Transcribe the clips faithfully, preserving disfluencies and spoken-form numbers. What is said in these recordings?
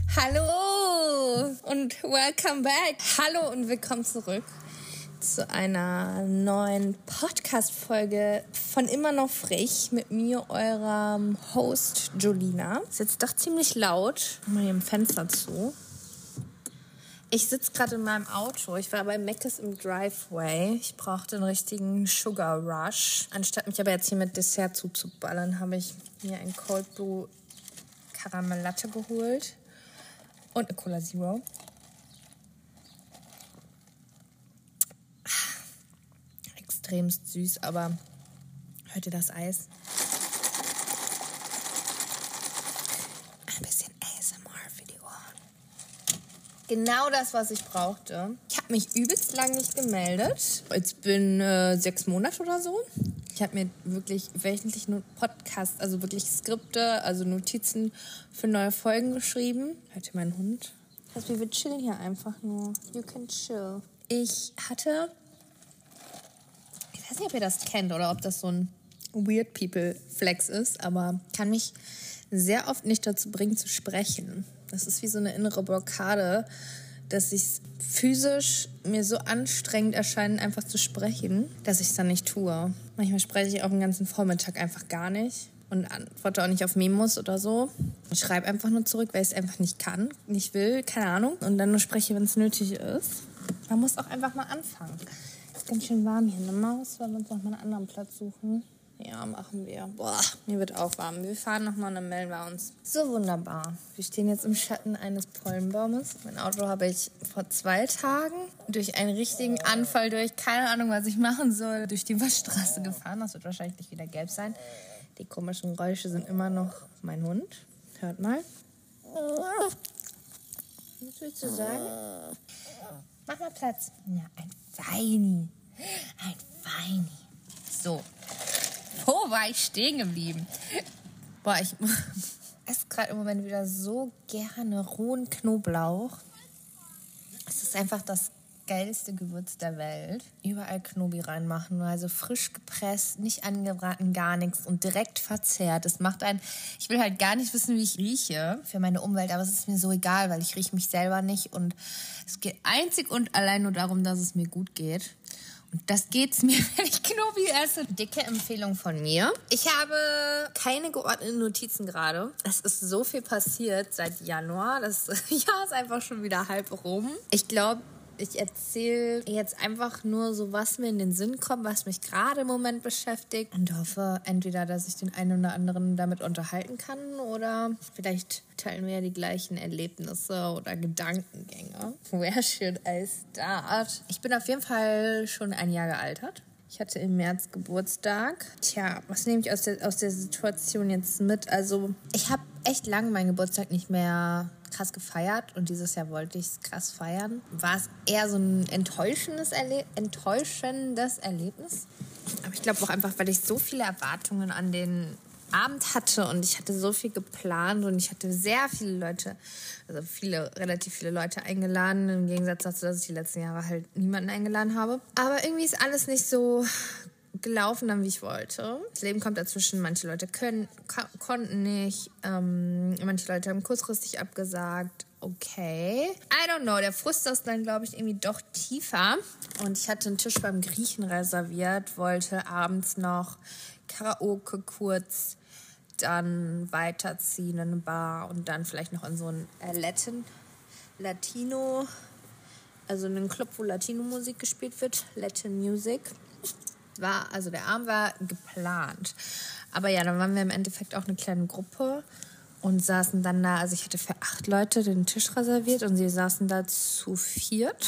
Hallo und welcome back. Hallo und willkommen zurück zu einer neuen Podcast-Folge von Immer noch Frech mit mir, eurem Host Jolina. Ist jetzt doch ziemlich laut. Mach mal hier im Fenster zu. Ich sitze gerade in meinem Auto. Ich war bei Mc's im Driveway. Ich brauchte einen richtigen Sugar Rush. Anstatt mich aber jetzt hier mit Dessert zuzuballern, habe ich mir ein Cold Brew Caramel Latte geholt. Und eine Cola Zero. Extremst süß, aber heute das Eis. Ein bisschen A S M R für die Ohren. Genau das, was ich brauchte. Ich habe mich übelst lang nicht gemeldet. Jetzt bin äh, sechs Monate oder so. Ich habe mir wirklich wöchentlich nur Podcasts, also wirklich Skripte, also Notizen für neue Folgen geschrieben. Heute mein Hund. Also wir chillen hier einfach nur. You can chill. Ich hatte, ich weiß nicht, ob ihr das kennt oder ob das so ein Weird People Flex ist, aber kann mich sehr oft nicht dazu bringen zu sprechen. Das ist wie so eine innere Blockade, dass ich physisch mir so anstrengend erscheint, einfach zu sprechen, dass ich es dann nicht tue. Manchmal spreche ich auch den ganzen Vormittag einfach gar nicht und antworte auch nicht auf Memos oder so. Ich schreibe einfach nur zurück, weil ich es einfach nicht kann, nicht will, keine Ahnung. Und dann nur spreche, wenn es nötig ist. Man muss auch einfach mal anfangen. Es ist ganz schön warm hier. Eine Maus, weil wir uns noch mal einen anderen Platz suchen. Ja, machen wir. Boah, mir wird auch warm. Wir fahren nochmal und dann melden wir uns. So wunderbar. Wir stehen jetzt im Schatten eines Pollenbaumes. Mein Auto habe ich vor zwei Tagen durch einen richtigen Anfall, durch keine Ahnung, was ich machen soll, durch die Waschstraße gefahren. Das wird wahrscheinlich nicht wieder gelb sein. Die komischen Geräusche sind immer noch mein Hund. Hört mal. Was willst du sagen? Mach mal Platz. Ja, ein Feini. Ein Feini. So. Wo war ich stehen geblieben? Boah, ich esse gerade im Moment wieder so gerne rohen Knoblauch. Es ist einfach das geilste Gewürz der Welt. Überall Knobi reinmachen, also frisch gepresst, nicht angebraten, gar nichts und direkt verzehrt. Das macht einen, ich will halt gar nicht wissen, wie ich rieche für meine Umwelt, aber es ist mir so egal, weil ich rieche mich selber nicht und es geht einzig und allein nur darum, dass es mir gut geht. Und das geht's mir, wenn ich Knobi esse. Dicke Empfehlung von mir. Ich habe keine geordneten Notizen gerade. Es ist so viel passiert seit Januar. Das Jahr ist einfach schon wieder halb rum. Ich glaube, ich erzähle jetzt einfach nur so, was mir in den Sinn kommt, was mich gerade im Moment beschäftigt und hoffe entweder, dass ich den einen oder anderen damit unterhalten kann oder vielleicht teilen wir ja die gleichen Erlebnisse oder Gedankengänge. Where should I start? Ich bin auf jeden Fall schon ein Jahr gealtert. Ich hatte im März Geburtstag. Tja, was nehme ich aus der, aus der Situation jetzt mit? Also ich habe echt lange meinen Geburtstag nicht mehr krass gefeiert und dieses Jahr wollte ich es krass feiern. War es eher so ein enttäuschendes, Erle- enttäuschendes Erlebnis. Aber ich glaube auch einfach, weil ich so viele Erwartungen an den Abend hatte und ich hatte so viel geplant und ich hatte sehr viele Leute, also viele, relativ viele Leute eingeladen, im Gegensatz dazu, dass ich die letzten Jahre halt niemanden eingeladen habe. Aber irgendwie ist alles nicht so gelaufen dann, wie ich wollte. Das Leben kommt dazwischen. Manche Leute können, ko- konnten nicht. Ähm, manche Leute haben kurzfristig abgesagt. Okay. I don't know. Der Frust ist dann, glaube ich, irgendwie doch tiefer. Und ich hatte einen Tisch beim Griechen reserviert, wollte abends noch Karaoke kurz, dann weiterziehen in eine Bar und dann vielleicht noch in so einen äh, Latin, Latino, also in einen Club, wo Latino-Musik gespielt wird. Latin Music. War, also der Abend war geplant. Aber ja, dann waren wir im Endeffekt auch eine kleine Gruppe und saßen dann da, also ich hatte für acht Leute den Tisch reserviert und sie saßen da zu viert.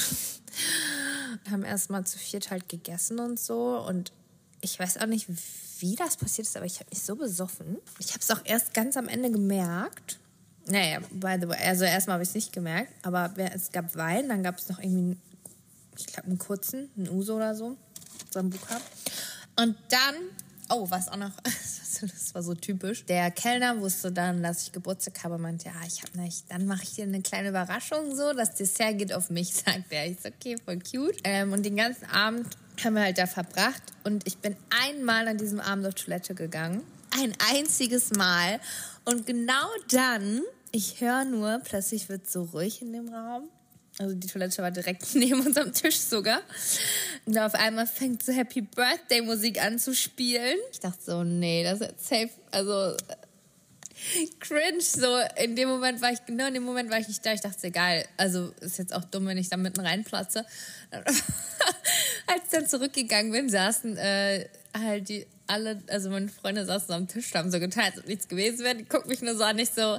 Haben erstmal zu viert halt gegessen und so und ich weiß auch nicht, wie das passiert ist, aber ich habe mich so besoffen. Ich habe es auch erst ganz am Ende gemerkt. Naja, by the way, also erstmal habe ich es nicht gemerkt, aber es gab Wein, dann gab es noch irgendwie, ich glaube, einen kurzen, einen Uso oder so. Sambuca. Und dann, oh, was auch noch, das war so typisch, der Kellner wusste dann, dass ich Geburtstag habe und meinte, ja, ich habe nicht, dann mache ich dir eine kleine Überraschung so, das Dessert geht auf mich, sagt er. Ich so, okay, voll cute. Ähm, und den ganzen Abend haben wir halt da verbracht und ich bin einmal an diesem Abend auf Toilette gegangen. Ein einziges Mal. Und genau dann ich höre nur, plötzlich wird es so ruhig in dem Raum. Also die Toilette war direkt neben unserem Tisch sogar. Und auf einmal fängt so Happy Birthday Musik an zu spielen. Ich dachte so, nee, das ist safe, also cringe. So in dem Moment war ich, genau in dem Moment war ich nicht da. Ich dachte, egal, also ist jetzt auch dumm, wenn ich da mitten reinplatze. Als ich dann zurückgegangen bin, saßen äh, halt die alle, also meine Freunde saßen am Tisch, haben so getan, als ob nichts gewesen wäre. Die gucken mich nur so an, nicht so...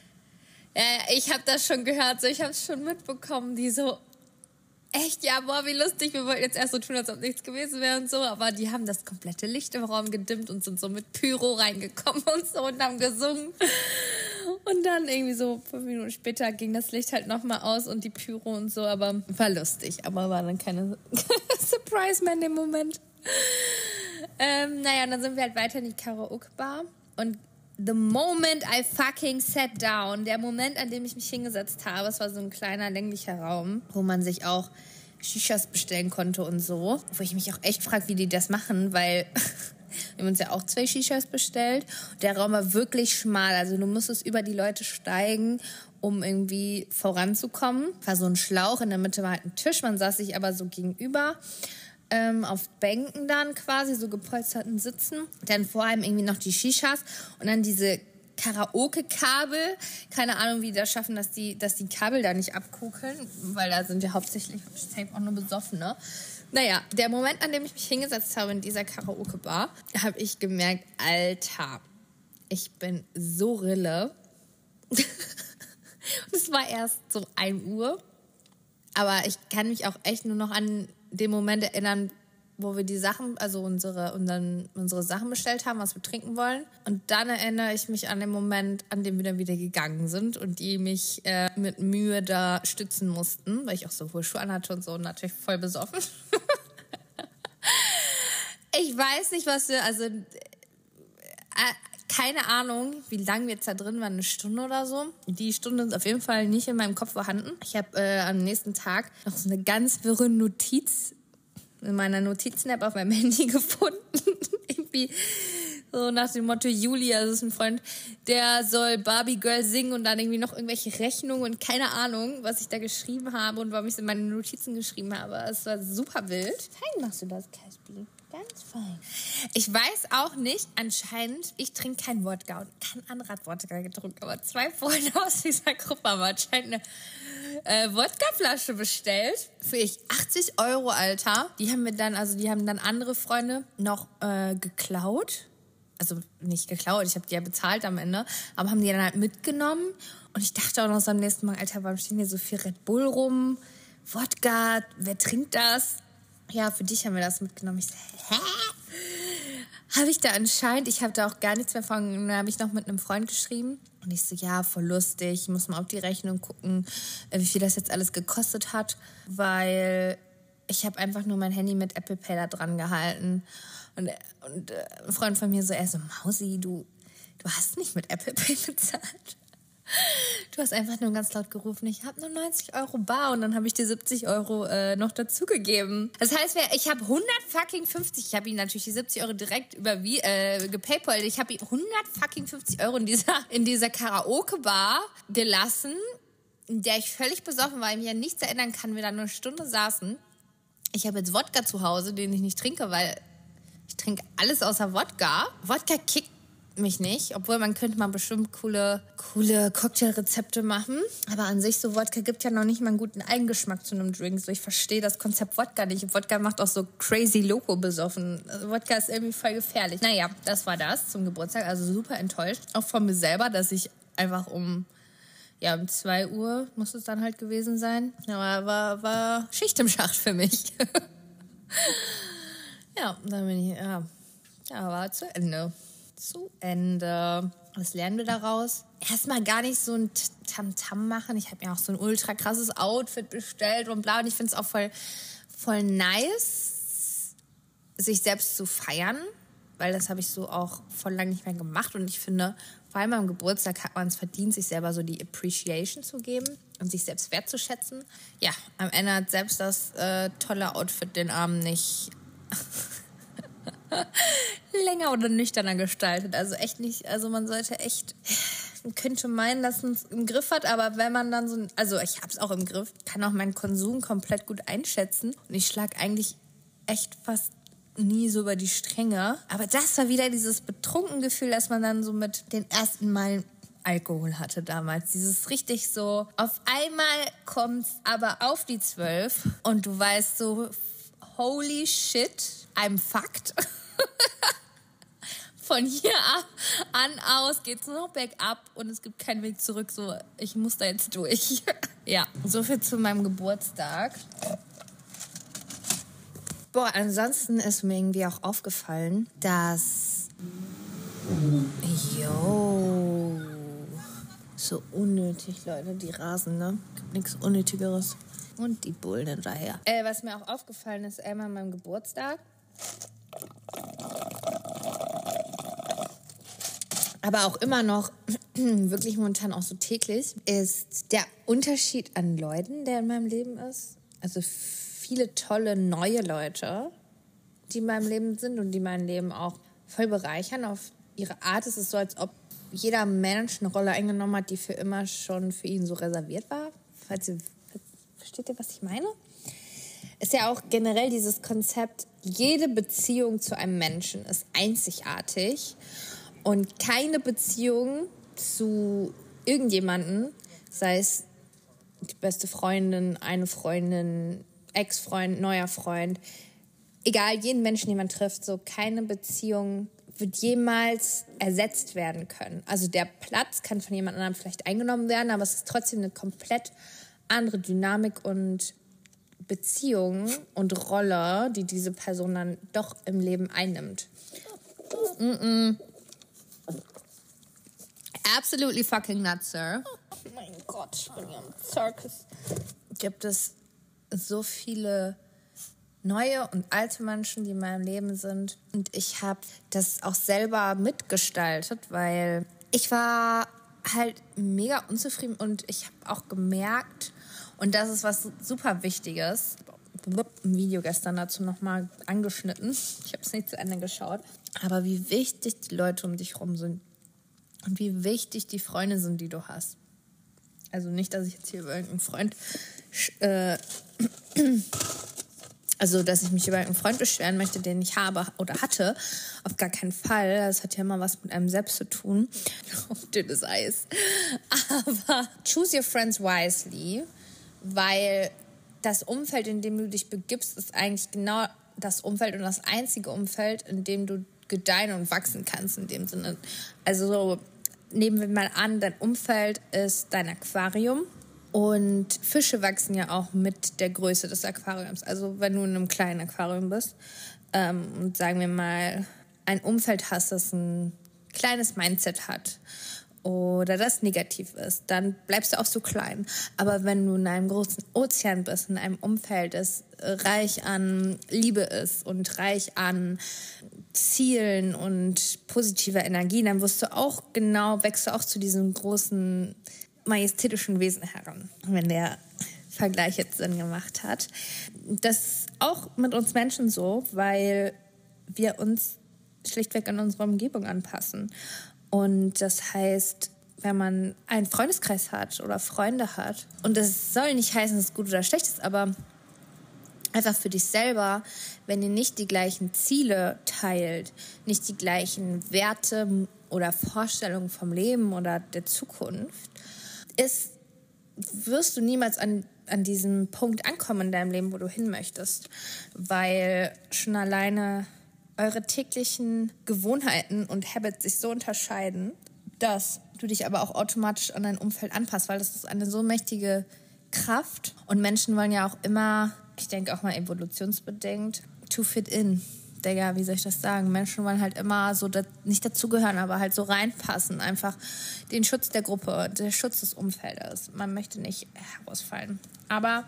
Äh, ich habe das schon gehört, so ich habe es schon mitbekommen, die so, echt, ja, boah, wie lustig, wir wollten jetzt erst so tun, als ob nichts gewesen wäre und so, aber die haben das komplette Licht im Raum gedimmt und sind so mit Pyro reingekommen und so und haben gesungen. Und dann irgendwie so fünf Minuten später ging das Licht halt nochmal aus und die Pyro und so, aber war lustig, aber war dann keine Surprise mehr in dem Moment. Ähm, naja, und dann sind wir halt weiter in die Karaoke-Bar und the moment I fucking sat down, der Moment, an dem ich mich hingesetzt habe, es war so ein kleiner, länglicher Raum, wo man sich auch Shishas bestellen konnte und so, wo ich mich auch echt frage, wie die das machen, weil wir haben uns ja auch zwei Shishas bestellt. Der Raum war wirklich schmal, also du musstest über die Leute steigen, um irgendwie voranzukommen. War so ein Schlauch, in der Mitte war halt ein Tisch, man saß sich aber so gegenüber. Ähm, auf Bänken dann quasi, so gepolsterten Sitzen. Dann vor allem irgendwie noch die Shishas und dann diese Karaoke-Kabel. Keine Ahnung, wie die das schaffen, dass die, dass die Kabel da nicht abkugeln, weil da sind ja hauptsächlich safe auch nur Besoffene. Naja, der Moment, an dem ich mich hingesetzt habe in dieser Karaoke-Bar, habe ich gemerkt, Alter, ich bin so Rille. Und es war erst so ein Uhr. Aber ich kann mich auch echt nur noch an den Moment erinnern, wo wir die Sachen, also unsere, unseren, unsere Sachen bestellt haben, was wir trinken wollen. Und dann erinnere ich mich an den Moment, an dem wir dann wieder gegangen sind und die mich äh, mit Mühe da stützen mussten, weil ich auch so hohe Schuhe anhatte und so und natürlich voll besoffen. Ich weiß nicht, was wir, also äh, keine Ahnung, wie lange wir jetzt da drin waren, eine Stunde oder so. Die Stunde ist auf jeden Fall nicht in meinem Kopf vorhanden. Ich habe äh, am nächsten Tag noch so eine ganz wirre Notiz in meiner Notizen-App auf meinem Handy gefunden. Irgendwie so nach dem Motto Julia, das ist ein Freund, der soll Barbie Girl singen und dann irgendwie noch irgendwelche Rechnungen und keine Ahnung, was ich da geschrieben habe und warum ich es in meine Notizen geschrieben habe. Es war super wild. Fein machst du das, Caspi. Ganz fein. Ich weiß auch nicht, anscheinend, ich trinke kein Wodka und kein anderer hat Wodka getrunken, aber zwei Freunde aus dieser Gruppe haben anscheinend eine äh, Wodkaflasche bestellt für ich achtzig Euro, Alter. Die haben wir dann, also die haben dann andere Freunde noch äh, geklaut. Also nicht geklaut, ich habe die ja bezahlt am Ende, aber haben die dann halt mitgenommen. Und ich dachte auch noch so am nächsten Mal, Alter, warum stehen hier so viel Red Bull rum? Wodka, wer trinkt das? Ja, für dich haben wir das mitgenommen. Ich so, hä? Habe ich da anscheinend, ich habe da auch gar nichts mehr von, dann habe ich noch mit einem Freund geschrieben. Und ich so, ja, voll lustig, ich muss mal auf die Rechnung gucken, wie viel das jetzt alles gekostet hat, weil ich habe einfach nur mein Handy mit Apple Pay da dran gehalten. Und, und äh, ein Freund von mir so, er so, Mausi, du, du hast nicht mit Apple Pay bezahlt. Du hast einfach nur ganz laut gerufen, ich habe nur neunzig Euro bar und dann habe ich dir siebzig Euro äh, noch dazugegeben. Das heißt, ich habe hundert fucking fünfzig, ich habe ihm natürlich die siebzig Euro direkt über wie äh, gepaypalt, ich habe ihm hundert fucking fünfzig Euro in dieser, in dieser Karaoke-Bar gelassen, in der ich völlig besoffen war, ich mich an nichts erinnern kann, wir da nur eine Stunde saßen. Ich habe jetzt Wodka zu Hause, den ich nicht trinke, weil ich trinke alles außer Wodka. Wodka kickt mich nicht, obwohl man könnte mal bestimmt coole, coole Cocktailrezepte machen. Aber an sich, so Wodka gibt ja noch nicht mal einen guten Eigengeschmack zu einem Drink. So, ich verstehe das Konzept Wodka nicht. Wodka macht auch so crazy loco besoffen. Also Wodka ist irgendwie voll gefährlich. Naja, das war das zum Geburtstag. Also super enttäuscht. Auch von mir selber, dass ich einfach um, ja, um zwei Uhr muss es dann halt gewesen sein. Aber war, war Schicht im Schacht für mich. Ja, dann bin ich, ja, ja, war zu Ende. Zu Ende. Was lernen wir daraus? Erstmal gar nicht so ein Tamtam machen. Ich habe mir auch so ein ultra krasses Outfit bestellt und bla. Und ich finde es auch voll, voll nice, sich selbst zu feiern. Weil das habe ich so auch voll lange nicht mehr gemacht. Und ich finde, vor allem am Geburtstag hat man es verdient, sich selber so die Appreciation zu geben und sich selbst wertzuschätzen. Ja, am Ende hat selbst das äh, tolle Outfit den Abend nicht länger oder nüchterner gestaltet. Also echt nicht, also man sollte echt man könnte meinen, dass man es im Griff hat, aber wenn man dann so, also ich habe es auch im Griff, kann auch meinen Konsum komplett gut einschätzen und ich schlag eigentlich echt fast nie so über die Stränge. Aber das war wieder dieses Betrunkengefühl, dass man dann so mit den ersten Malen Alkohol hatte damals. Dieses richtig so, auf einmal kommt's aber auf die zwölf und du weißt so, holy shit, I'm fucked. Von hier an aus geht's nur noch bergab und es gibt keinen Weg zurück. So, ich muss da jetzt durch. Ja, so viel zu meinem Geburtstag. Boah, ansonsten ist mir irgendwie auch aufgefallen, dass... Yo... So unnötig, Leute, die rasen, ne? Gibt nichts Unnötigeres. Und die Bullen hinterher. Äh, was mir auch aufgefallen ist, einmal an meinem Geburtstag. Aber auch immer noch, wirklich momentan auch so täglich, ist der Unterschied an Leuten, der in meinem Leben ist. Also viele tolle neue Leute, die in meinem Leben sind und die mein Leben auch voll bereichern. Auf ihre Art ist es so, als ob jeder Mensch eine Rolle eingenommen hat, die für immer schon für ihn so reserviert war. Falls ihr, versteht ihr, was ich meine? Ist ja auch generell dieses Konzept, jede Beziehung zu einem Menschen ist einzigartig und keine Beziehung zu irgendjemandem, sei es die beste Freundin, eine Freundin, Ex-Freund, neuer Freund, egal, jeden Menschen, den man trifft, so keine Beziehung wird jemals ersetzt werden können. Also der Platz kann von jemand anderem vielleicht eingenommen werden, aber es ist trotzdem eine komplett andere Dynamik und Beziehung und Rolle, die diese Person dann doch im Leben einnimmt. Mm-mm. Absolutely fucking nuts, sir. Oh mein Gott, ich bin hier im Circus. Gibt es so viele neue und alte Menschen, die in meinem Leben sind. Und ich habe das auch selber mitgestaltet, weil ich war halt mega unzufrieden und ich habe auch gemerkt, und das ist was super Wichtiges, ein Video gestern dazu nochmal angeschnitten, ich habe es nicht zu Ende geschaut, aber wie wichtig die Leute um dich rum sind und wie wichtig die Freunde sind, die du hast. Also nicht, dass ich jetzt hier über irgendeinen Freund... Äh, Also, dass ich mich über einen Freund beschweren möchte, den ich habe oder hatte, auf gar keinen Fall. Das hat ja immer was mit einem selbst zu tun. Auf dünnes Eis. Aber choose your friends wisely, weil das Umfeld, in dem du dich begibst, ist eigentlich genau das Umfeld und das einzige Umfeld, in dem du gedeihen und wachsen kannst in dem Sinne. Also so, nehmen wir mal an, dein Umfeld ist dein Aquarium. Und Fische wachsen ja auch mit der Größe des Aquariums. Also wenn du in einem kleinen Aquarium bist ähm, und sagen wir mal ein Umfeld hast, das ein kleines Mindset hat oder das negativ ist, dann bleibst du auch so klein. Aber wenn du in einem großen Ozean bist, in einem Umfeld, das reich an Liebe ist und reich an Zielen und positiver Energie, dann wirst du auch genau, wächst du auch zu diesem großen majestätischen Wesen heran, wenn der Vergleich jetzt Sinn gemacht hat. Das ist auch mit uns Menschen so, weil wir uns schlichtweg an unsere Umgebung anpassen. Und das heißt, wenn man einen Freundeskreis hat oder Freunde hat, und das soll nicht heißen, dass es gut oder schlecht ist, aber einfach für dich selber, wenn ihr nicht die gleichen Ziele teilt, nicht die gleichen Werte oder Vorstellungen vom Leben oder der Zukunft, ist, wirst du niemals an, an diesem Punkt ankommen in deinem Leben, wo du hin möchtest. Weil schon alleine eure täglichen Gewohnheiten und Habits sich so unterscheiden, dass du dich aber auch automatisch an dein Umfeld anpasst, weil das ist eine so mächtige Kraft. Und Menschen wollen ja auch immer, ich denke auch mal evolutionsbedingt, to fit in. Digga, wie soll ich das sagen? Menschen wollen halt immer so, da, nicht dazugehören, aber halt so reinpassen. Einfach den Schutz der Gruppe, der Schutz des Umfeldes. Man möchte nicht herausfallen. Aber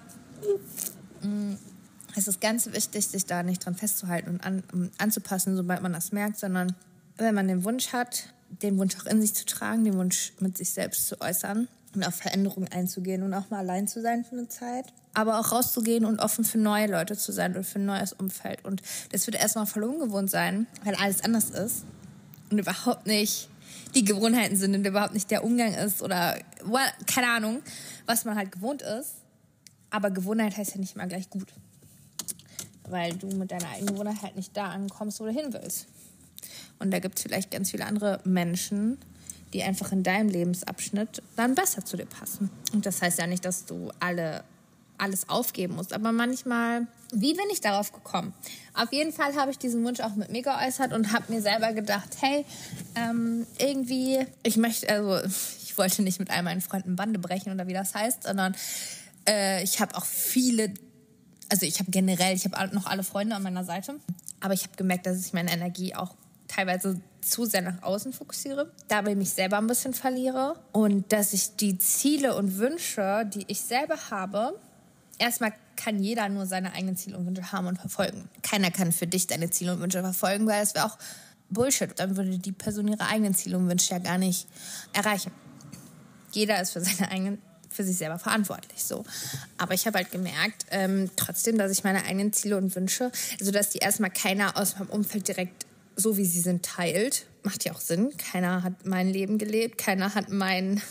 mh, es ist ganz wichtig, sich da nicht dran festzuhalten und an, um, anzupassen, sobald man das merkt, sondern wenn man den Wunsch hat, den Wunsch auch in sich zu tragen, den Wunsch mit sich selbst zu äußern und auf Veränderungen einzugehen und auch mal allein zu sein für eine Zeit. Aber auch rauszugehen und offen für neue Leute zu sein und für ein neues Umfeld. Und das wird erstmal voll ungewohnt sein, weil alles anders ist und überhaupt nicht die Gewohnheiten sind und überhaupt nicht der Umgang ist oder well, keine Ahnung, was man halt gewohnt ist. Aber Gewohnheit heißt ja nicht immer gleich gut. Weil du mit deiner eigenen Gewohnheit halt nicht da ankommst, wo du hin willst. Und da gibt es vielleicht ganz viele andere Menschen, die einfach in deinem Lebensabschnitt dann besser zu dir passen. Und das heißt ja nicht, dass du alle alles aufgeben musst. Aber manchmal, wie bin ich darauf gekommen? Auf jeden Fall habe ich diesen Wunsch auch mit mir geäußert und habe mir selber gedacht, hey, ähm, irgendwie, ich möchte, also ich wollte nicht mit all meinen Freunden Bande brechen oder wie das heißt, sondern äh, ich habe auch viele, also ich habe generell, ich habe noch alle Freunde an meiner Seite, aber ich habe gemerkt, dass ich meine Energie auch teilweise zu sehr nach außen fokussiere, dabei mich selber ein bisschen verliere und dass ich die Ziele und Wünsche, die ich selber habe, erstmal kann jeder nur seine eigenen Ziele und Wünsche haben und verfolgen. Keiner kann für dich deine Ziele und Wünsche verfolgen, weil das wäre auch Bullshit. Dann würde die Person ihre eigenen Ziele und Wünsche ja gar nicht erreichen. Jeder ist für seine eigenen, für sich selber verantwortlich. So. Aber ich habe halt gemerkt, ähm, trotzdem, dass ich meine eigenen Ziele und Wünsche, also dass die erstmal keiner aus meinem Umfeld direkt so wie sie sind teilt, macht ja auch Sinn. Keiner hat mein Leben gelebt, keiner hat mein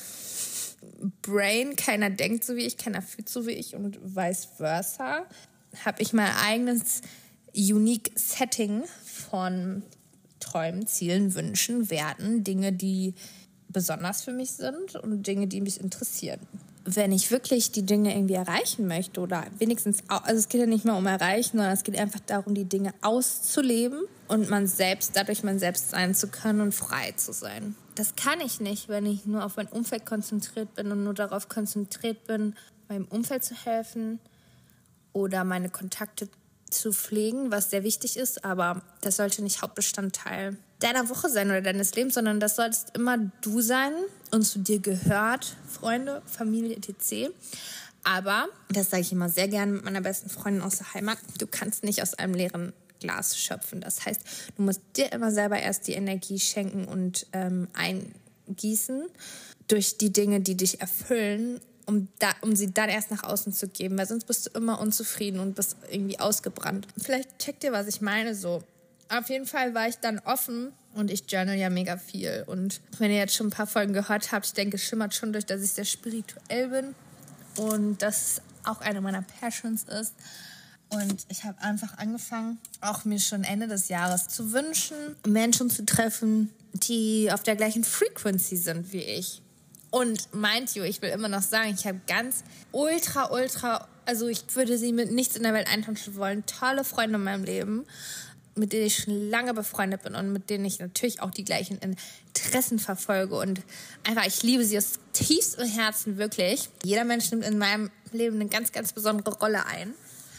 Brain, keiner denkt so wie ich, keiner fühlt so wie ich und vice versa. Habe ich mein eigenes unique Setting von Träumen, Zielen, Wünschen, Werten, Dinge, die besonders für mich sind und Dinge, die mich interessieren. Wenn ich wirklich die Dinge irgendwie erreichen möchte oder wenigstens, also es geht ja nicht mehr um erreichen, sondern es geht einfach darum, die Dinge auszuleben und man selbst, dadurch man selbst sein zu können und frei zu sein. Das kann ich nicht, wenn ich nur auf mein Umfeld konzentriert bin und nur darauf konzentriert bin, meinem Umfeld zu helfen oder meine Kontakte zu pflegen, was sehr wichtig ist, aber das sollte nicht Hauptbestandteil deiner Woche sein oder deines Lebens, sondern das solltest immer du sein und zu dir gehört, Freunde, Familie, et cetera. Aber, das sage ich immer sehr gerne mit meiner besten Freundin aus der Heimat, du kannst nicht aus einem leeren Glas schöpfen. Das heißt, du musst dir immer selber erst die Energie schenken und ähm, eingießen durch die Dinge, die dich erfüllen, um, da, um sie dann erst nach außen zu geben, weil sonst bist du immer unzufrieden und bist irgendwie ausgebrannt. Vielleicht checkt ihr, was ich meine, so. Auf jeden Fall war ich dann offen und ich journal ja mega viel. Und wenn ihr jetzt schon ein paar Folgen gehört habt, ich denke, es schimmert schon durch, dass ich sehr spirituell bin und das auch eine meiner Passions ist. Und ich habe einfach angefangen, auch mir schon Ende des Jahres zu wünschen, Menschen zu treffen, die auf der gleichen Frequency sind wie ich. Und mind you, ich will immer noch sagen, ich habe ganz ultra, ultra, also ich würde sie mit nichts in der Welt eintauschen wollen, tolle Freunde in meinem Leben, mit denen ich schon lange befreundet bin und mit denen ich natürlich auch die gleichen Interessen verfolge. Und einfach, ich liebe sie aus tiefstem Herzen, wirklich. Jeder Mensch nimmt in meinem Leben eine ganz, ganz besondere Rolle ein.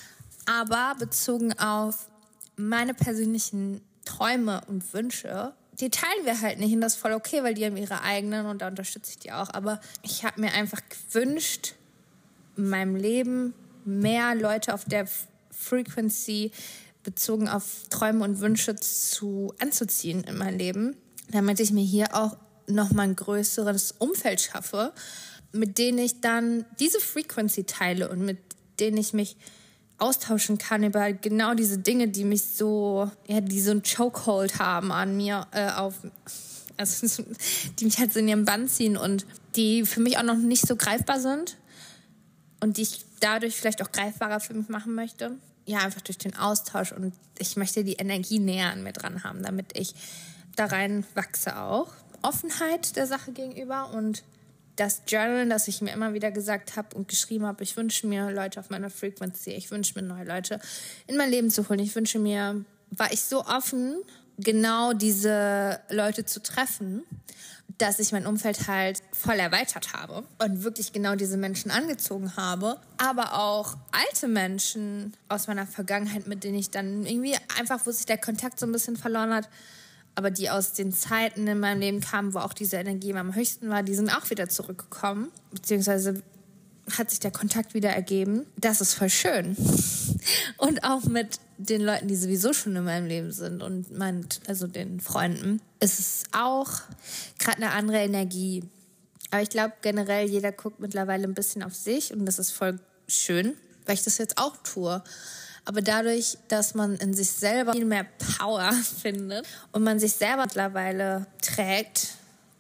Aber bezogen auf meine persönlichen Träume und Wünsche, die teilen wir halt nicht. Und das ist voll okay, weil die haben ihre eigenen und da unterstütze ich die auch. Aber ich habe mir einfach gewünscht, in meinem Leben mehr Leute auf der Frequency bezogen auf Träume und Wünsche zu anzuziehen in mein Leben, damit ich mir hier auch nochmal ein größeres Umfeld schaffe, mit denen ich dann diese Frequency teile und mit denen ich mich austauschen kann über genau diese Dinge, die mich so, ja, die so ein Chokehold haben an mir, äh, auf, also die mich halt so in ihren Bann ziehen und die für mich auch noch nicht so greifbar sind und die ich dadurch vielleicht auch greifbarer für mich machen möchte. Ja, einfach durch den Austausch und ich möchte die Energie näher an mir dran haben, damit ich da rein wachse auch. Offenheit der Sache gegenüber und das Journal, das ich mir immer wieder gesagt habe und geschrieben habe, ich wünsche mir Leute auf meiner Frequency, ich wünsche mir neue Leute in mein Leben zu holen. Ich wünsche mir, war ich so offen, genau diese Leute zu treffen, dass ich mein Umfeld halt voll erweitert habe und wirklich genau diese Menschen angezogen habe, aber auch alte Menschen aus meiner Vergangenheit, mit denen ich dann irgendwie einfach, wo sich der Kontakt so ein bisschen verloren hat, aber die aus den Zeiten in meinem Leben kamen, wo auch diese Energie am höchsten war, die sind auch wieder zurückgekommen, beziehungsweise hat sich der Kontakt wieder ergeben. Das ist voll schön. Und auch mit den Leuten, die sowieso schon in meinem Leben sind und mein, also den Freunden, ist es auch gerade eine andere Energie. Aber ich glaube generell, jeder guckt mittlerweile ein bisschen auf sich und das ist voll schön, weil ich das jetzt auch tue. Aber dadurch, dass man in sich selber viel mehr Power findet und man sich selber mittlerweile trägt,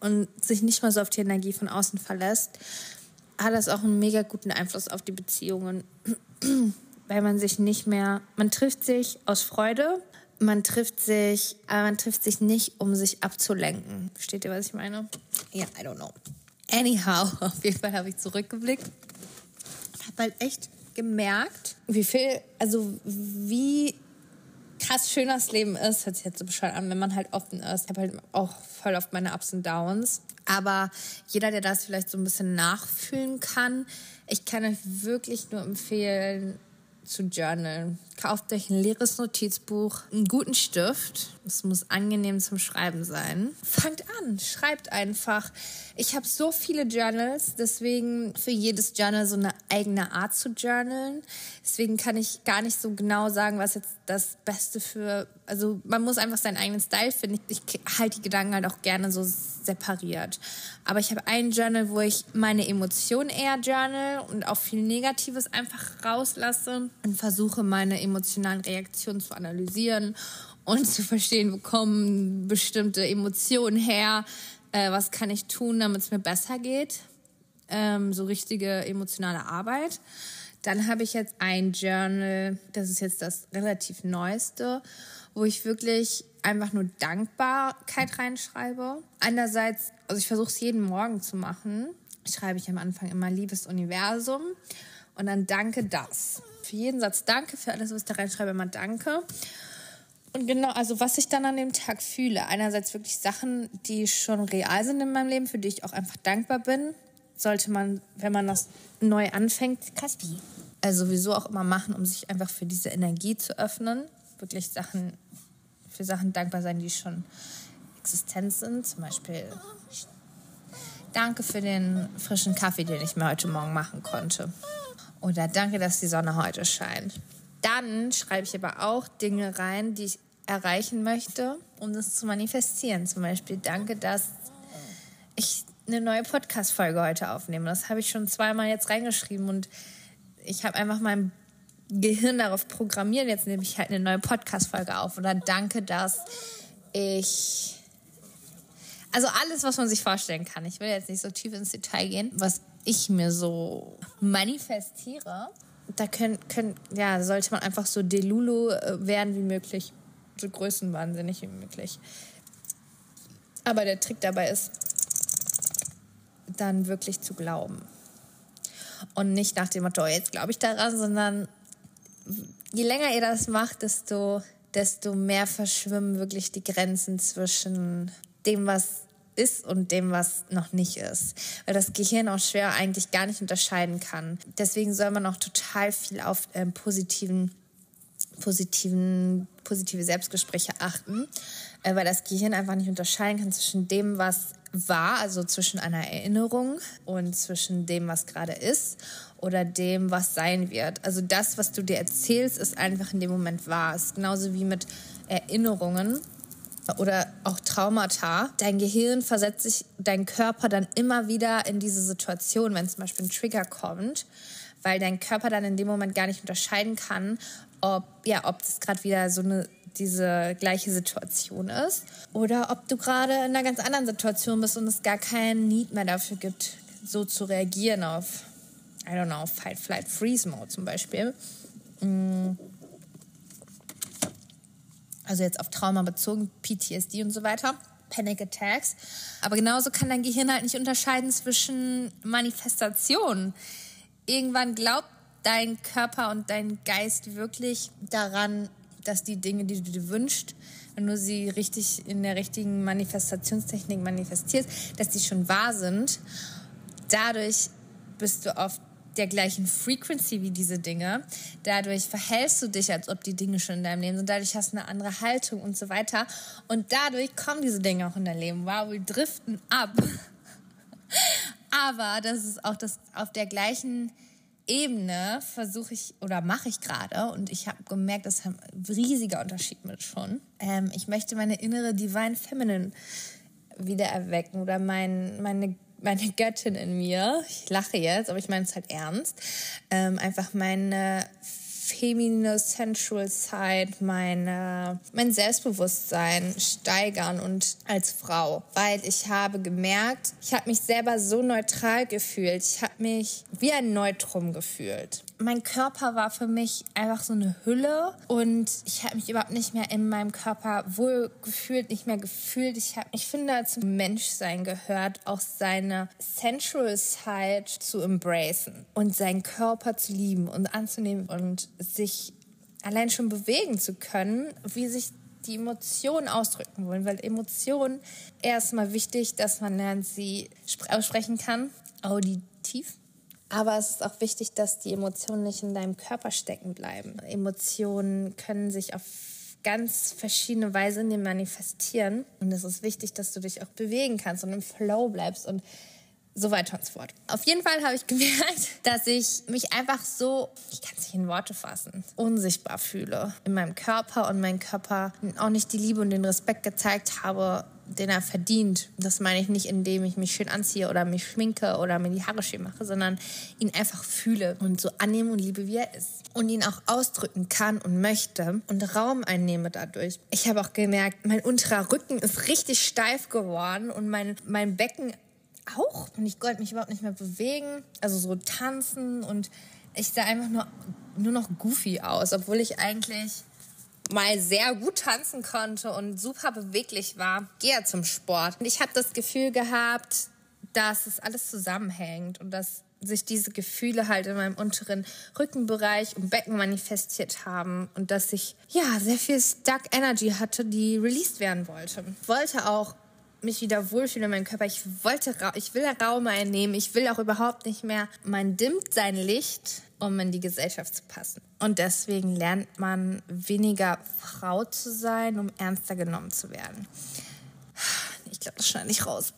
und sich nicht mal so auf die Energie von außen verlässt, hat das auch einen mega guten Einfluss auf die Beziehungen. Weil man sich nicht mehr, man trifft sich aus Freude, man trifft sich, aber man trifft sich nicht, um sich abzulenken. Versteht ihr, was ich meine? Ja, I don't know. Anyhow, auf jeden Fall habe ich zurückgeblickt und habe halt echt gemerkt, wie viel, also wie krass schön das Leben ist, hört sich jetzt so bescheuert an, wenn man halt offen ist. Ich habe halt auch voll oft meine Ups und Downs. Aber jeder, der das vielleicht so ein bisschen nachfühlen kann, ich kann euch wirklich nur empfehlen, zu journalen. Kauft euch ein leeres Notizbuch, einen guten Stift. Es muss angenehm zum Schreiben sein. Fangt an, schreibt einfach. Ich habe so viele Journals, deswegen für jedes Journal so eine eigene Art zu journalen. Deswegen kann ich gar nicht so genau sagen, was jetzt das Beste für... Also man muss einfach seinen eigenen Style finden. Ich, ich halte die Gedanken halt auch gerne so separiert. Aber ich habe ein Journal, wo ich meine Emotionen eher journal und auch viel Negatives einfach rauslasse und versuche, meine emotionalen Reaktionen zu analysieren und zu verstehen, wo kommen bestimmte Emotionen her, äh, was kann ich tun, damit es mir besser geht. Ähm, so richtige emotionale Arbeit. Dann habe ich jetzt ein Journal, das ist jetzt das relativ Neueste, wo ich wirklich einfach nur Dankbarkeit reinschreibe. Einerseits, also ich versuche es jeden Morgen zu machen, schreibe ich am Anfang immer liebes Universum und dann danke das. Für jeden Satz danke, für alles, was ich da reinschreibe, immer danke. Und genau, also was ich dann an dem Tag fühle. Einerseits wirklich Sachen, die schon real sind in meinem Leben, für die ich auch einfach dankbar bin. Sollte man, wenn man das neu anfängt, Kaspi, also sowieso auch immer machen, um sich einfach für diese Energie zu öffnen. Wirklich Sachen, für Sachen dankbar sein, die schon existent sind. Zum Beispiel danke für den frischen Kaffee, den ich mir heute Morgen machen konnte. Oder danke, dass die Sonne heute scheint. Dann schreibe ich aber auch Dinge rein, die ich erreichen möchte, um das zu manifestieren. Zum Beispiel danke, dass ich eine neue Podcast-Folge heute aufnehme. Das habe ich schon zweimal jetzt reingeschrieben und ich habe einfach mein Gehirn darauf programmiert. Jetzt nehme ich halt eine neue Podcast-Folge auf. Oder danke, dass ich... Also alles, was man sich vorstellen kann. Ich will jetzt nicht so tief ins Detail gehen. Was ich mir so manifestiere, da können, können, ja, sollte man einfach so Delulu werden wie möglich. So größenwahnsinnig wie möglich. Aber der Trick dabei ist, dann wirklich zu glauben. Und nicht nach dem Motto, jetzt glaube ich daran, sondern je länger ihr das macht, desto, desto mehr verschwimmen wirklich die Grenzen zwischen dem, was ist und dem, was noch nicht ist. Weil das Gehirn auch schwer eigentlich gar nicht unterscheiden kann. Deswegen soll man auch total viel auf ähm, positiven, positiven, positive Selbstgespräche achten, äh, weil das Gehirn einfach nicht unterscheiden kann zwischen dem, was war, also zwischen einer Erinnerung und zwischen dem, was gerade ist oder dem, was sein wird. Also das, was du dir erzählst, ist einfach in dem Moment wahr. Es ist genauso wie mit Erinnerungen oder auch Traumata. Dein Gehirn versetzt sich, dein Körper dann immer wieder in diese Situation, wenn zum Beispiel ein Trigger kommt, weil dein Körper dann in dem Moment gar nicht unterscheiden kann, ob ja, ob das gerade wieder so eine diese gleiche Situation ist oder ob du gerade in einer ganz anderen Situation bist und es gar keinen Need mehr dafür gibt, so zu reagieren auf, I don't know, Fight, Flight, Freeze Mode zum Beispiel. Also jetzt auf Trauma bezogen, P T S D und so weiter, Panic Attacks. Aber genauso kann dein Gehirn halt nicht unterscheiden zwischen Manifestationen. Irgendwann glaubt dein Körper und dein Geist wirklich daran, dass die Dinge, die du dir wünschst, wenn du sie richtig in der richtigen Manifestationstechnik manifestierst, dass die schon wahr sind. Dadurch bist du auf der gleichen Frequency wie diese Dinge. Dadurch verhältst du dich, als ob die Dinge schon in deinem Leben sind. Dadurch hast du eine andere Haltung und so weiter. Und dadurch kommen diese Dinge auch in dein Leben. Wow, wir driften ab. Aber das ist auch das auf der gleichen Ebene versuche ich oder mache ich gerade und ich habe gemerkt, das ist ein riesiger Unterschied mit schon. Ähm, ich möchte meine innere Divine Feminine wieder erwecken oder mein, meine, meine Göttin in mir. Ich lache jetzt, aber ich meine es halt ernst. Ähm, einfach meine feminine Sensual Side, meine, mein Selbstbewusstsein steigern und als Frau. Weil ich habe gemerkt, ich habe mich selber so neutral gefühlt. Ich habe mich wie ein Neutrum gefühlt. Mein Körper war für mich einfach so eine Hülle und ich habe mich überhaupt nicht mehr in meinem Körper wohl gefühlt, nicht mehr gefühlt. Ich, hab, ich finde, zum Menschsein gehört auch seine Sensual Side zu embracen und seinen Körper zu lieben und anzunehmen und sich allein schon bewegen zu können, wie sich die Emotionen ausdrücken wollen. Weil Emotionen erstmal wichtig, dass man lernt, sie aussprechen kann, auditiv. Aber es ist auch wichtig, dass die Emotionen nicht in deinem Körper stecken bleiben. Emotionen können sich auf ganz verschiedene Weise in dir manifestieren. Und es ist wichtig, dass du dich auch bewegen kannst und im Flow bleibst und so weiter und so fort. Auf jeden Fall habe ich gemerkt, dass ich mich einfach so, ich kann es nicht in Worte fassen, unsichtbar fühle in meinem Körper und mein Körper auch nicht die Liebe und den Respekt gezeigt habe, den er verdient. Das meine ich nicht, indem ich mich schön anziehe oder mich schminke oder mir die Haare schön mache, sondern ihn einfach fühle und so annehme und liebe, wie er ist. Und ihn auch ausdrücken kann und möchte und Raum einnehme dadurch. Ich habe auch gemerkt, mein unterer Rücken ist richtig steif geworden und mein, mein Becken auch. Und ich konnte mich überhaupt nicht mehr bewegen, also so tanzen und ich sah einfach nur, nur noch goofy aus, obwohl ich eigentlich mal sehr gut tanzen konnte und super beweglich war. Gehe ja zum Sport. Und ich habe das Gefühl gehabt, dass es alles zusammenhängt und dass sich diese Gefühle halt in meinem unteren Rückenbereich und Becken manifestiert haben und dass ich ja sehr viel Stuck Energy hatte, die released werden wollte. Ich wollte auch mich wieder wohlfühlen in meinem Körper. Ich wollte, ich will Raum einnehmen. Ich will auch überhaupt nicht mehr, man dimmt sein Licht, um in die Gesellschaft zu passen. Und deswegen lernt man weniger Frau zu sein, um ernster genommen zu werden. Ich glaube, das schneide ich raus.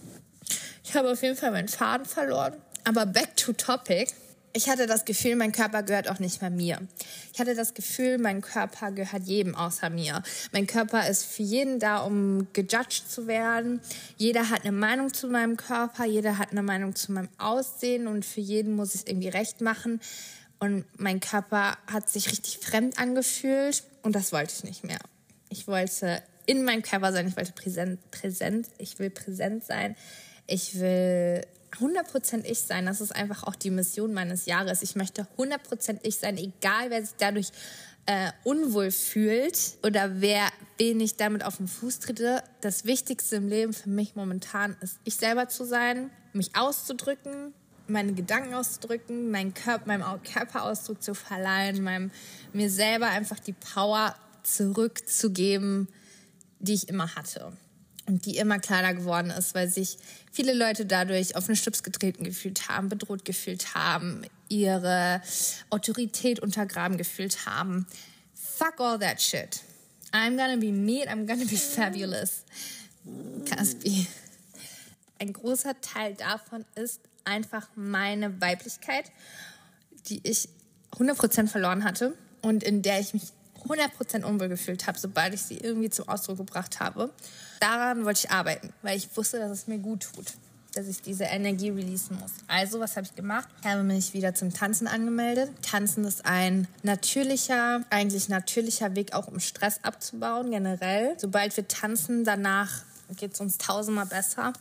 Ich habe auf jeden Fall meinen Faden verloren. Aber back to topic. Ich hatte das Gefühl, mein Körper gehört auch nicht mehr mir. Ich hatte das Gefühl, mein Körper gehört jedem außer mir. Mein Körper ist für jeden da, um gejudged zu werden. Jeder hat eine Meinung zu meinem Körper, jeder hat eine Meinung zu meinem Aussehen und für jeden muss ich es irgendwie recht machen. Und mein Körper hat sich richtig fremd angefühlt und das wollte ich nicht mehr. Ich wollte in meinem Körper sein, ich wollte präsent, präsent, ich will präsent sein, ich will hundert Prozent ich sein. Das ist einfach auch die Mission meines Jahres. Ich möchte hundert Prozent ich sein, egal wer sich dadurch äh, unwohl fühlt oder wer, wen ich damit auf den Fuß trete. Das Wichtigste im Leben für mich momentan ist, ich selber zu sein, mich auszudrücken, meine Gedanken auszudrücken, meinen Körper, meinem Körperausdruck zu verleihen, meinem, mir selber einfach die Power zurückzugeben, die ich immer hatte. Und die immer kleiner geworden ist, weil sich viele Leute dadurch auf den Schlips getreten gefühlt haben, bedroht gefühlt haben, ihre Autorität untergraben gefühlt haben. Fuck all that shit. I'm gonna be me, I'm gonna be fabulous. Caspi. Ein großer Teil davon ist einfach meine Weiblichkeit, die ich hundert Prozent verloren hatte und in der ich mich hundert Prozent unwohl gefühlt habe, sobald ich sie irgendwie zum Ausdruck gebracht habe. Daran wollte ich arbeiten, weil ich wusste, dass es mir gut tut, dass ich diese Energie releasen muss. Also, was habe ich gemacht? Ich habe mich wieder zum Tanzen angemeldet. Tanzen ist ein natürlicher, eigentlich natürlicher Weg, auch um Stress abzubauen, generell. Sobald wir tanzen, danach geht es uns tausendmal besser.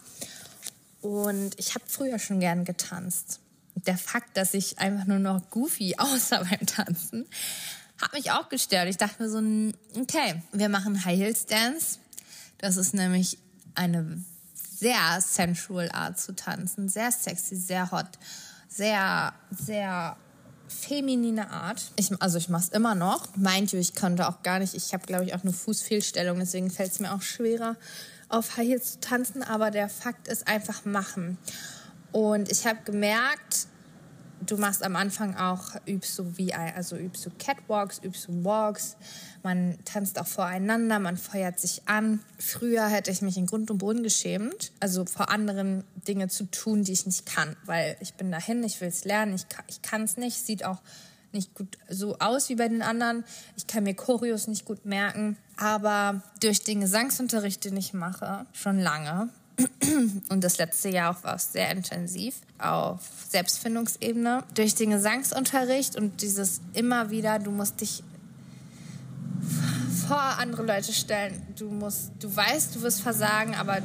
Und ich habe früher schon gern getanzt. Der Fakt, dass ich einfach nur noch goofy aussah beim Tanzen, hat mich auch gestört. Ich dachte mir so, okay, wir machen High Heels Dance. Das ist nämlich eine sehr sensual Art zu tanzen. Sehr sexy, sehr hot, sehr, sehr feminine Art. Ich, also ich mache es immer noch. Mind you, ich konnte auch gar nicht, ich habe glaube ich auch eine Fußfehlstellung, deswegen fällt es mir auch schwerer, auf High Heels zu tanzen. Aber der Fakt ist einfach machen. Und ich habe gemerkt, du machst am Anfang auch, übst du wie, also übst du Catwalks, übst du Walks, man tanzt auch voreinander, man feuert sich an. Früher hätte ich mich in Grund und Boden geschämt, also vor anderen Dinge zu tun, die ich nicht kann, weil ich bin dahin, ich will es lernen, ich kann, ich kann es nicht, sieht auch nicht gut so aus wie bei den anderen. Ich kann mir Choreos nicht gut merken, aber durch den Gesangsunterricht, den ich mache, schon lange, Und das letzte Jahr auch war auch sehr intensiv auf Selbstfindungsebene. Durch den Gesangsunterricht und dieses immer wieder, du musst dich vor andere Leute stellen. Du musst, du weißt, du wirst versagen, aber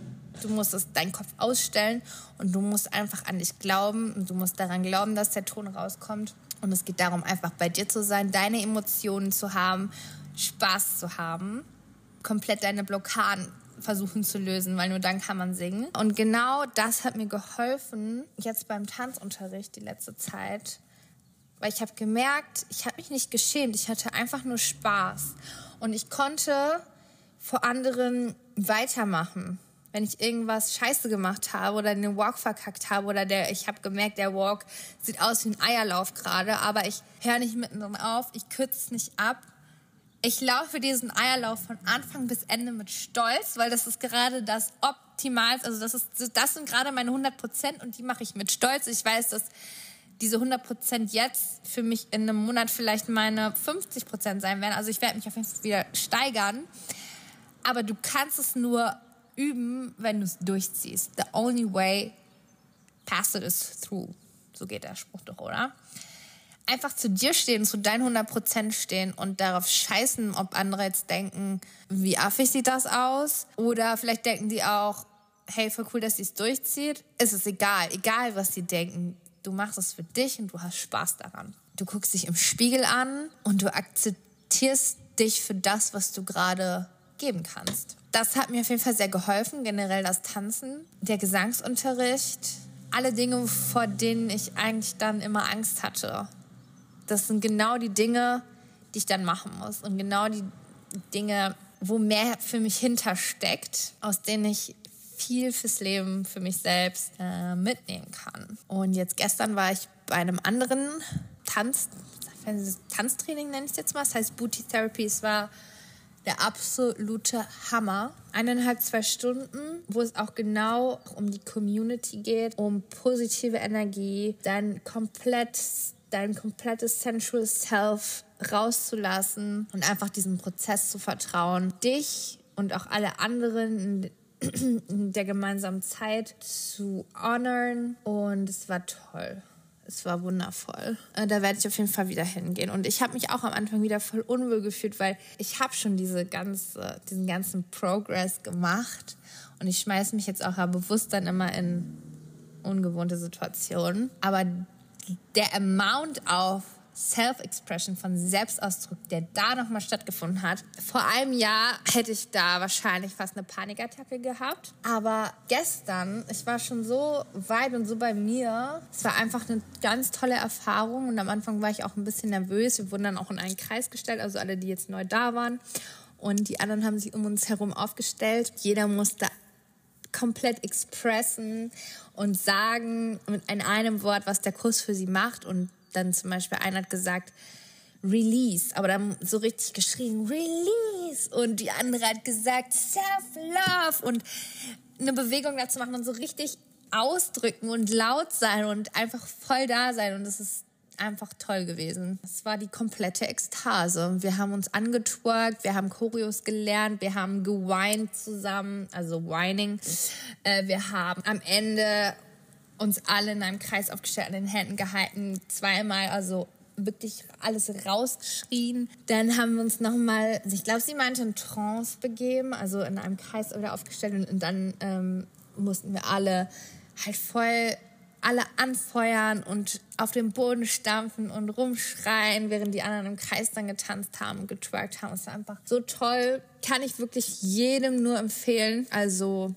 du musst es deinen Kopf ausstellen und du musst einfach an dich glauben und du musst daran glauben, dass der Ton rauskommt. Und es geht darum, einfach bei dir zu sein, deine Emotionen zu haben, Spaß zu haben, komplett deine Blockaden versuchen zu lösen, weil nur dann kann man singen. Und genau das hat mir geholfen, jetzt beim Tanzunterricht die letzte Zeit, weil ich habe gemerkt, ich habe mich nicht geschämt, ich hatte einfach nur Spaß. Und ich konnte vor anderen weitermachen. Wenn ich irgendwas scheiße gemacht habe oder den Walk verkackt habe oder der, ich habe gemerkt, der Walk sieht aus wie ein Eierlauf gerade, aber ich höre nicht mittendrin auf, ich kürze es nicht ab. Ich laufe diesen Eierlauf von Anfang bis Ende mit Stolz, weil das ist gerade das Optimalste, also das, ist, das sind gerade meine hundert Prozent und die mache ich mit Stolz. Ich weiß, dass diese hundert Prozent jetzt für mich in einem Monat vielleicht meine fünfzig Prozent sein werden. Also ich werde mich auf jeden Fall wieder steigern. Aber du kannst es nur üben, wenn du es durchziehst. The only way past it is through. So geht der Spruch doch, oder? Einfach zu dir stehen, zu deinen hundert Prozent stehen und darauf scheißen, ob andere jetzt denken, wie affig sieht das aus? Oder vielleicht denken die auch, hey, voll cool, dass sie es durchzieht. Es ist egal, egal was sie denken. Du machst es für dich und du hast Spaß daran. Du guckst dich im Spiegel an und du akzeptierst dich für das, was du gerade geben kannst. Das hat mir auf jeden Fall sehr geholfen, generell das Tanzen, der Gesangsunterricht, alle Dinge, vor denen ich eigentlich dann immer Angst hatte. Das sind genau die Dinge, die ich dann machen muss und genau die Dinge, wo mehr für mich hintersteckt, aus denen ich viel fürs Leben, für mich selbst äh, mitnehmen kann. Und jetzt gestern war ich bei einem anderen Tanz, Tanztraining nenne ich es jetzt mal, das heißt Booty Therapy. Es war der absolute Hammer. Eineinhalb, zwei Stunden, wo es auch genau um die Community geht, um positive Energie, dein komplett, dein komplettes Sensual Self rauszulassen und einfach diesem Prozess zu vertrauen, dich und auch alle anderen in der gemeinsamen Zeit zu honorieren. Und es war toll. Es war wundervoll. Da werde ich auf jeden Fall wieder hingehen. Und ich habe mich auch am Anfang wieder voll unwohl gefühlt, weil ich habe schon diese ganze, diesen ganzen Progress gemacht. Und ich schmeiße mich jetzt auch bewusst dann immer in ungewohnte Situationen. Aber der Amount of Self-Expression, von Selbstausdruck, der da nochmal stattgefunden hat. Vor einem Jahr hätte ich da wahrscheinlich fast eine Panikattacke gehabt. Aber gestern, ich war schon so weit und so bei mir. Es war einfach eine ganz tolle Erfahrung. Und am Anfang war ich auch ein bisschen nervös. Wir wurden dann auch in einen Kreis gestellt, also alle, die jetzt neu da waren. Und die anderen haben sich um uns herum aufgestellt. Jeder musste komplett expressen und sagen in einem Wort, was der Kurs für sie macht. Und dann zum Beispiel einer hat gesagt, Release, aber dann so richtig geschrien, Release. Und die andere hat gesagt, Self-Love. Und eine Bewegung dazu machen und so richtig ausdrücken und laut sein und einfach voll da sein. Und das ist einfach toll gewesen. Es war die komplette Ekstase. Wir haben uns angetwerkt, wir haben Choreos gelernt, wir haben geweint zusammen, also Whining. Äh, wir haben am Ende uns alle in einem Kreis aufgestellt, an den Händen gehalten, zweimal, also wirklich alles rausgeschrien. Dann haben wir uns nochmal, ich glaube, sie meinte, in Trance begeben, also in einem Kreis wieder aufgestellt und, und dann ähm, mussten wir alle halt voll alle anfeuern und auf den Boden stampfen und rumschreien, während die anderen im Kreis dann getanzt haben und getwerkt haben. Es war einfach so toll. Kann ich wirklich jedem nur empfehlen. Also,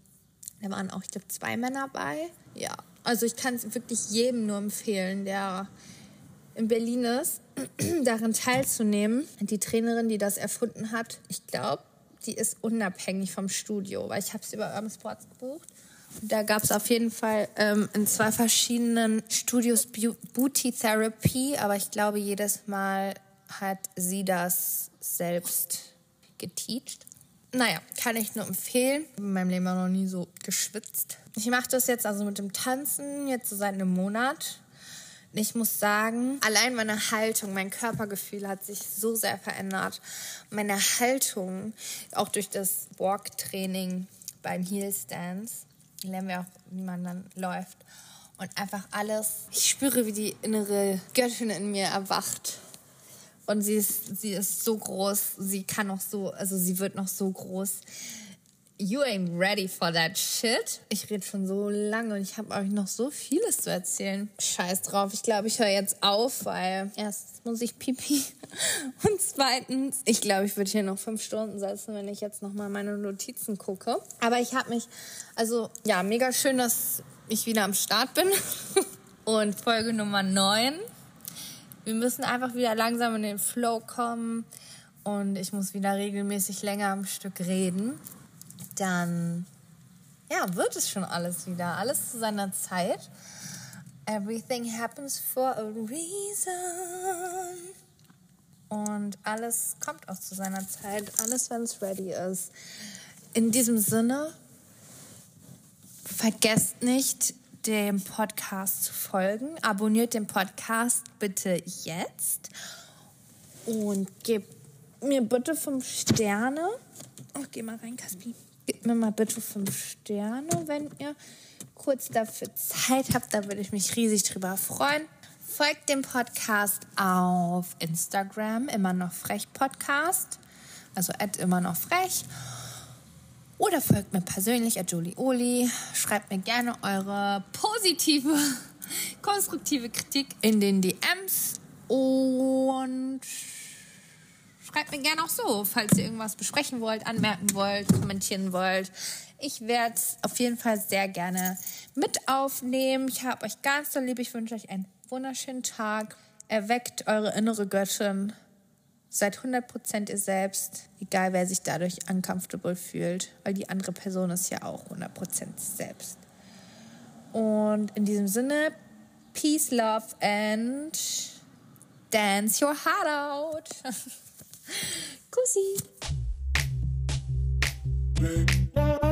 da waren auch, ich glaube, zwei Männer bei. Ja, also ich kann es wirklich jedem nur empfehlen, der in Berlin ist, daran teilzunehmen. Die Trainerin, die das erfunden hat, ich glaube, die ist unabhängig vom Studio, weil ich habe es über Urban Sports gebucht. Da gab es auf jeden Fall ähm, in zwei verschiedenen Studios Booty Therapy, aber ich glaube, jedes Mal hat sie das selbst geteacht. Naja, kann ich nur empfehlen. Ich habe in meinem Leben auch noch nie so geschwitzt. Ich mache das jetzt also mit dem Tanzen jetzt so seit einem Monat. Ich muss sagen, allein meine Haltung, mein Körpergefühl hat sich so sehr verändert. Meine Haltung, auch durch das Walk-Training, beim Heels Dance. Lernen wir auch, wie man dann läuft. Und einfach alles. Ich spüre, wie die innere Göttin in mir erwacht. Und sie ist, sie ist so groß. Sie kann noch so, also sie wird noch so groß. You ain't ready for that shit. Ich rede schon so lange und ich habe euch noch so vieles zu erzählen. Scheiß drauf. Ich glaube, ich höre jetzt auf, weil erstens muss ich pipi und zweitens, ich glaube, ich würde hier noch fünf Stunden sitzen, wenn ich jetzt nochmal meine Notizen gucke. Aber ich habe mich, also ja, mega schön, dass ich wieder am Start bin. Und Folge Nummer neun. Wir müssen einfach wieder langsam in den Flow kommen und ich muss wieder regelmäßig länger am Stück reden. Dann ja, wird es schon alles wieder. Alles zu seiner Zeit. Everything happens for a reason. Und alles kommt auch zu seiner Zeit. Alles, wenn es ready ist. In diesem Sinne, vergesst nicht, dem Podcast zu folgen. Abonniert den Podcast bitte jetzt. Und gebt mir bitte fünf Sterne. Oh, geh mal rein, Kaspi. Gebt mir mal bitte fünf Sterne, wenn ihr kurz dafür Zeit habt. Da würde ich mich riesig drüber freuen. Folgt dem Podcast auf Instagram, immer noch frech Podcast. Also at immer noch frech. Oder folgt mir persönlich at Jolioli. Schreibt mir gerne eure positive, konstruktive Kritik in den D Ms. Und schreibt mir gerne auch so, falls ihr irgendwas besprechen wollt, anmerken wollt, kommentieren wollt. Ich werde es auf jeden Fall sehr gerne mit aufnehmen. Ich habe euch ganz so lieb. Ich wünsche euch einen wunderschönen Tag. Erweckt eure innere Göttin. Seid hundert Prozent ihr selbst, egal wer sich dadurch uncomfortable fühlt, weil die andere Person ist ja auch hundert Prozent selbst. Und in diesem Sinne, peace, love and dance your heart out. Kussi.